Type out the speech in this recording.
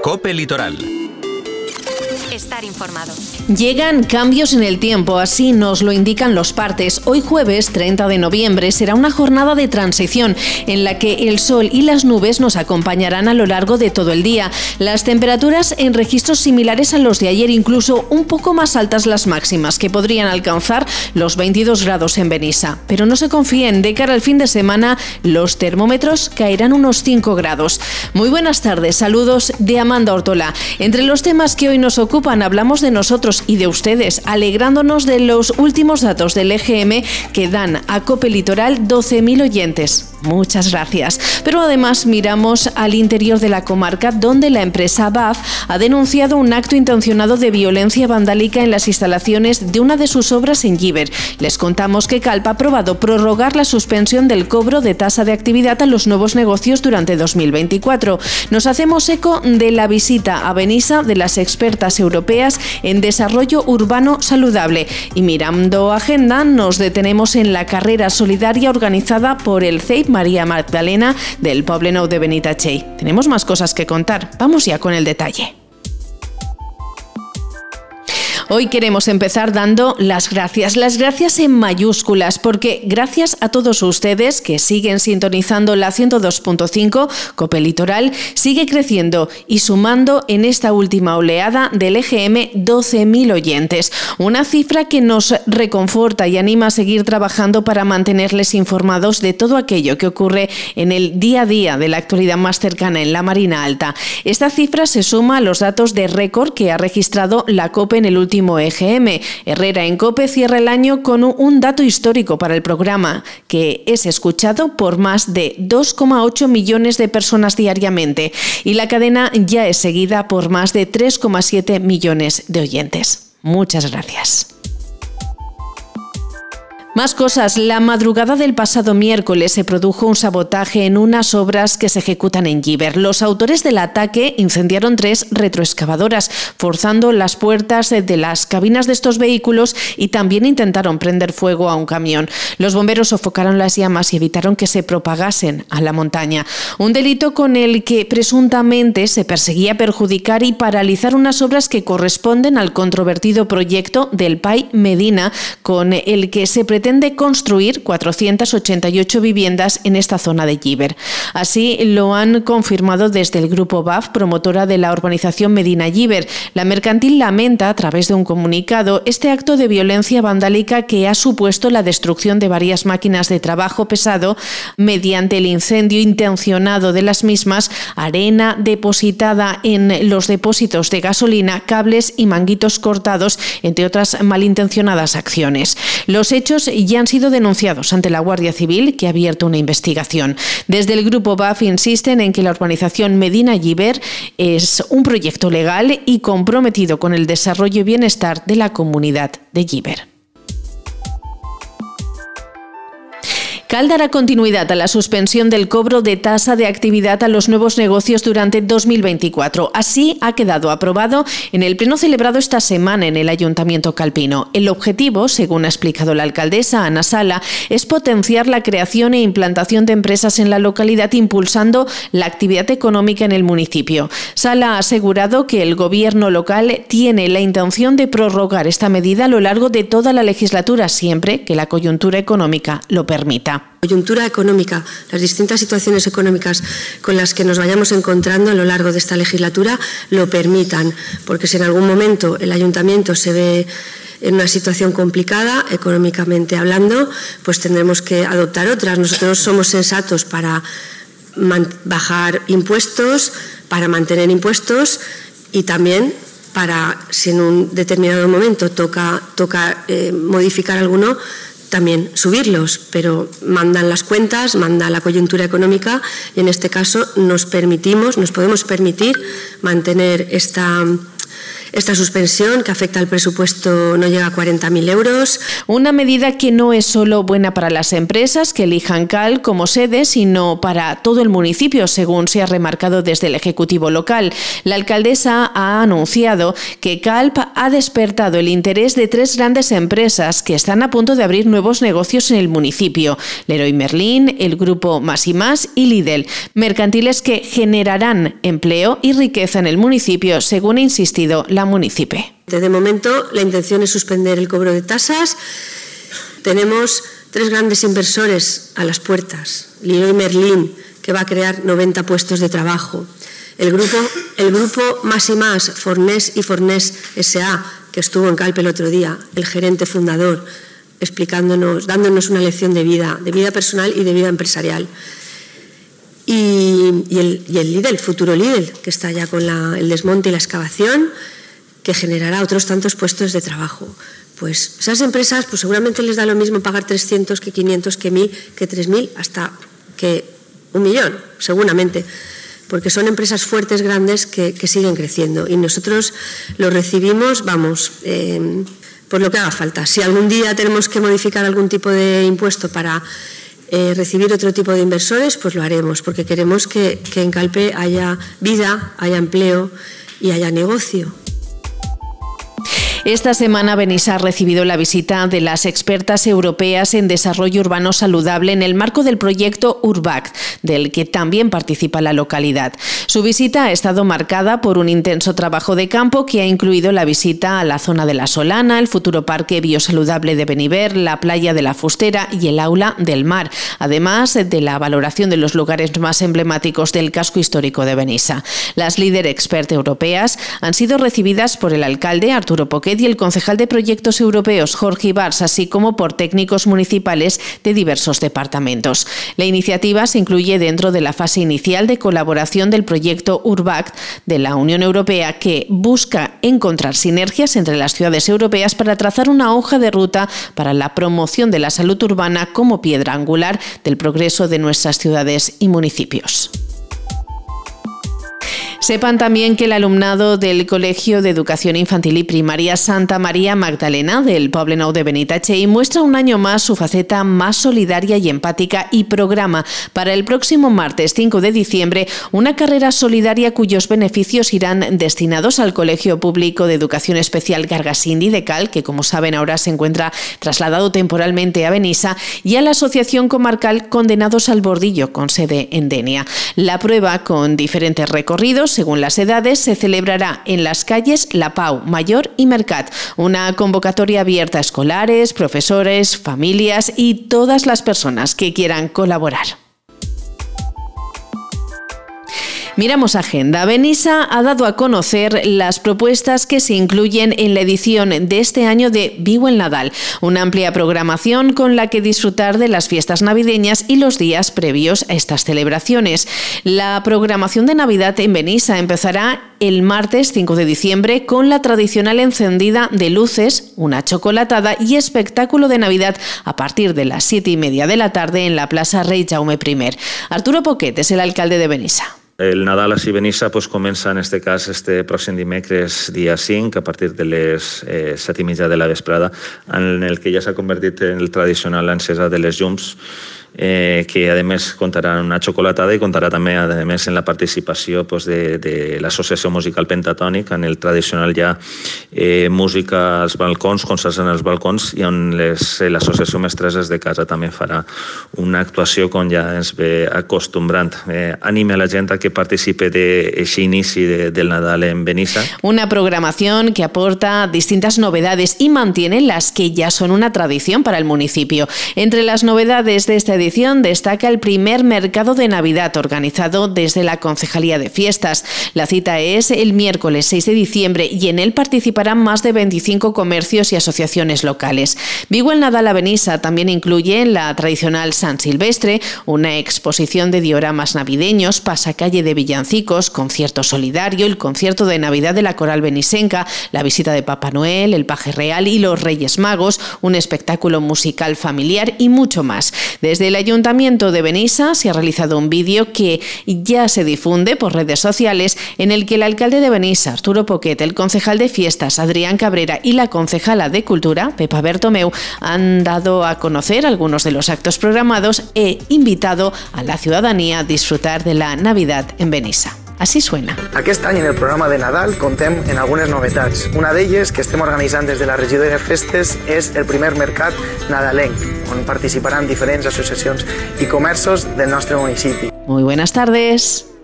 COPE Litoral. Estar informado. Llegan cambios en el tiempo, así nos lo indican los partes. Hoy jueves 30 de noviembre será una jornada de transición en la que el sol y las nubes nos acompañarán a lo largo de todo el día. Las temperaturas en registros similares a los de ayer, incluso un poco más altas las máximas, que podrían alcanzar los 22 grados en Benissa. Pero no se confíen, de cara al fin de semana los termómetros caerán unos 5 grados. Muy buenas tardes, saludos de Amanda Ortola. Entre los temas que hoy nos ocupan hablamos de nosotros y de ustedes, alegrándonos de los últimos datos del EGM que dan a COPE Litoral 12.000 oyentes. Muchas gracias. Pero además miramos al interior de la comarca, donde la empresa BAF ha denunciado un acto intencionado de violencia vandálica en las instalaciones de una de sus obras en Llíber. Les contamos que Calpa ha aprobado prorrogar la suspensión del cobro de tasa de actividad a los nuevos negocios durante 2024. Nos hacemos eco de la visita a Benissa de las expertas europeas en desarrollo urbano saludable. Y mirando agenda, nos detenemos en la carrera solidaria organizada por el CEIP María Magdalena del Poblenou de Benitatxell. Tenemos más cosas que contar. Vamos ya con el detalle. Hoy queremos empezar dando las gracias en mayúsculas, porque gracias a todos ustedes que siguen sintonizando la 102.5, COPE Litoral sigue creciendo y sumando en esta última oleada del EGM 12.000 oyentes. Una cifra que nos reconforta y anima a seguir trabajando para mantenerles informados de todo aquello que ocurre en el día a día de la actualidad más cercana en la Marina Alta. Esta cifra se suma a los datos de récord que ha registrado la COPE en el último EGM. Herrera en COPE cierra el año con un dato histórico para el programa, que es escuchado por más de 2,8 millones de personas diariamente, y la cadena ya es seguida por más de 3,7 millones de oyentes. Muchas gracias. Más cosas. La madrugada del pasado miércoles se produjo un sabotaje en unas obras que se ejecutan en Llíber. Los autores del ataque incendiaron 3 retroexcavadoras, forzando las puertas de las cabinas de estos vehículos, y también intentaron prender fuego a un camión. Los bomberos sofocaron las llamas y evitaron que se propagasen a la montaña. Un delito con el que presuntamente se perseguía perjudicar y paralizar unas obras que corresponden al controvertido proyecto del PAI Medina, con el que se pretende construir 488 viviendas en esta zona de Llíber. Así lo han confirmado desde el grupo BAF, promotora de la urbanización Medina Llíber. La mercantil lamenta, a través de un comunicado, este acto de violencia vandálica que ha supuesto la destrucción de varias máquinas de trabajo pesado mediante el incendio intencionado de las mismas, arena depositada en los depósitos de gasolina, cables y manguitos cortados, entre otras malintencionadas acciones. Los hechos ya han sido denunciados ante la Guardia Civil, que ha abierto una investigación. Desde el grupo BAF insisten en que la urbanización Medina Llíber es un proyecto legal y comprometido con el desarrollo y bienestar de la comunidad de Llíber. CAL dará continuidad a la suspensión del cobro de tasa de actividad a los nuevos negocios durante 2024. Así ha quedado aprobado en el pleno celebrado esta semana en el Ayuntamiento calpino. El objetivo, según ha explicado la alcaldesa Ana Sala, es potenciar la creación e implantación de empresas en la localidad, impulsando la actividad económica en el municipio. Sala ha asegurado que el gobierno local tiene la intención de prorrogar esta medida a lo largo de toda la legislatura, siempre que la coyuntura económica lo permita. Coyuntura económica, las distintas situaciones económicas con las que nos vayamos encontrando a lo largo de esta legislatura lo permitan, porque si en algún momento el ayuntamiento se ve en una situación complicada, económicamente hablando, pues tendremos que adoptar otras. Nosotros somos sensatos para bajar impuestos, para mantener impuestos y también para, si en un determinado momento toca modificar alguno, también subirlos, pero mandan las cuentas, manda la coyuntura económica, y en este caso nos podemos permitir mantener Esta suspensión, que afecta al presupuesto, no llega a 40.000 euros. Una medida que no es solo buena para las empresas que elijan Calp como sede, sino para todo el municipio, según se ha remarcado desde el Ejecutivo local. La alcaldesa ha anunciado que Calp ha despertado el interés de 3 grandes empresas que están a punto de abrir nuevos negocios en el municipio: Leroy Merlin, el grupo Más y Más y Lidl, mercantiles que generarán empleo y riqueza en el municipio, según ha insistido la munícipe. De momento, la intención es suspender el cobro de tasas. Tenemos 3 grandes inversores a las puertas: Leroy Merlin, que va a crear 90 puestos de trabajo; el grupo Más y Más, Fornés y Fornés S.A., que estuvo en Calp el otro día, el gerente fundador, dándonos una lección de vida personal y de vida empresarial. Y el Lidl, el futuro Lidl, que está ya con el desmonte y la excavación, que generará otros tantos puestos de trabajo. Pues esas empresas, pues seguramente les da lo mismo pagar 300 que 500 que 1.000 que 3.000 hasta que 1 millón, seguramente, porque son empresas fuertes, grandes, que siguen creciendo, y nosotros los recibimos, por lo que haga falta. Si algún día tenemos que modificar algún tipo de impuesto para recibir otro tipo de inversores, pues lo haremos, porque queremos que en Calpe haya vida, haya empleo y haya negocio. Esta semana Benissa ha recibido la visita de las expertas europeas en desarrollo urbano saludable en el marco del proyecto Urbact, del que también participa la localidad. Su visita ha estado marcada por un intenso trabajo de campo que ha incluido la visita a la zona de La Solana, el futuro parque biosaludable de Beniver, la playa de la Fustera y el aula del mar, además de la valoración de los lugares más emblemáticos del casco histórico de Benissa. Las líder expert europeas han sido recibidas por el alcalde Arturo Poquet y el concejal de proyectos europeos Jorge Ibars, así como por técnicos municipales de diversos departamentos. La iniciativa se incluye dentro de la fase inicial de colaboración del proyecto Urbact de la Unión Europea, que busca encontrar sinergias entre las ciudades europeas para trazar una hoja de ruta para la promoción de la salud urbana como piedra angular del progreso de nuestras ciudades y municipios. Sepan también que el alumnado del Colegio de Educación Infantil y Primaria Santa María Magdalena del Poblenou de Benitatxell muestra un año más su faceta más solidaria y empática y programa para el próximo martes 5 de diciembre una carrera solidaria cuyos beneficios irán destinados al Colegio Público de Educación Especial Gargasindi de Calp, que como saben ahora se encuentra trasladado temporalmente a Benissa, y a la Asociación Comarcal Condenados al Bordillo, con sede en Denia. La prueba, con diferentes recorridos según las edades, se celebrará en las calles La Pau, Mayor y Mercat. Una convocatoria abierta a escolares, profesores, familias y todas las personas que quieran colaborar. Miramos agenda. Benissa ha dado a conocer las propuestas que se incluyen en la edición de este año de Viu el Nadal, una amplia programación con la que disfrutar de las fiestas navideñas y los días previos a estas celebraciones. La programación de Navidad en Benissa empezará el martes 5 de diciembre con la tradicional encendida de luces, una chocolatada y espectáculo de Navidad a partir de las 7:30 de la tarde en la plaça Rei Jaume I. Arturo Poquet es el alcalde de Benissa. El Nadal a Benissa comença en este cas este pròxim dimecres dia 5 a partir de les 7:30 de la vesprada, en el que ja s'ha convertit en el tradicional encesa de les llums, que a més comptarà en una xocolatada i comptarà també a més en la participació de l'Associació Musical Pentatònic, en el tradicional ja música als balcons, concerts en els balcons, i on l'Associació Mestreses de Casa també farà una actuació com ja ens ve acostumbrant. Anime a la gent a que participe d'aquest inici del Nadal en Benissa. Una programación que aporta distintas novedades y mantiene las que ya son una tradición para el municipio. Entre las novedades de esta edición destaca el primer mercado de Navidad organizado desde la Concejalía de Fiestas. La cita es el miércoles 6 de diciembre y en él participarán más de 25 comercios y asociaciones locales. Viu el Nadal a Benissa también incluye la tradicional Sant Silvestre, una exposición de dioramas navideños, pasacalle de villancicos, concierto solidario, el concierto de Navidad de la Coral Benissenca, la visita de Papá Noel, el Paje Real y los Reyes Magos, un espectáculo musical familiar y mucho más. Desde Desde el Ayuntamiento de Benissa se ha realizado un vídeo que ya se difunde por redes sociales en el que el alcalde de Benissa, Arturo Poquet, el concejal de Fiestas, Adrián Cabrera, y la concejala de Cultura, Pepa Bertomeu, han dado a conocer algunos de los actos programados e invitado a la ciudadanía a disfrutar de la Navidad en Benissa. Així suena. Aquest any en el programa de Nadal contem en algunes novetats. Una d'elles, que estem organitzant des de la regió de Festes, és el primer mercat nadalenc, on participaran diferents associacions i comerços del nostre municipi. Muy buenas tardes.